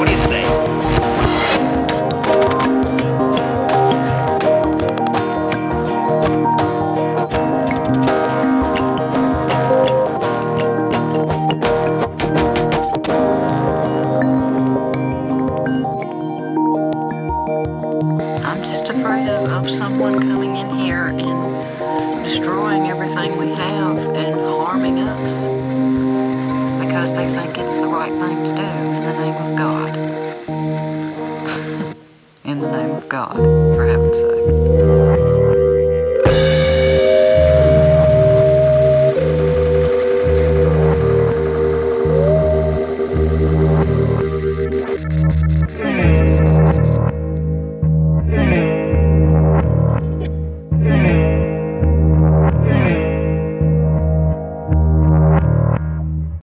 do you say? I'm just afraid of someone coming in here and destroying everything we have and harming us because they think it's the right thing to do in the name of God. In the name of God, for heaven's sake.